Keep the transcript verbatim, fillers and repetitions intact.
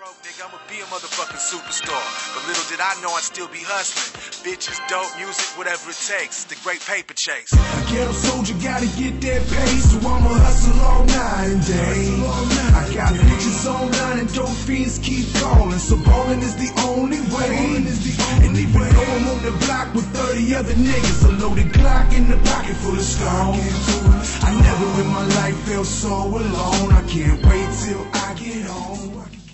broke, nigga, I'ma be a motherfucking superstar. But little did I know I'd still be hustling. Bitches, dope, music, whatever it takes. It's the great paper chase. A ghetto soldier gotta get that pay, so I'ma hustle all night and day. I got bitches online and dope fiends keep calling, so ballin' is the only way. And even though I'm on the block with thirty other niggas, a loaded Glock in the pocket full of stones, I never in my life felt so alone. I can't wait till I get home.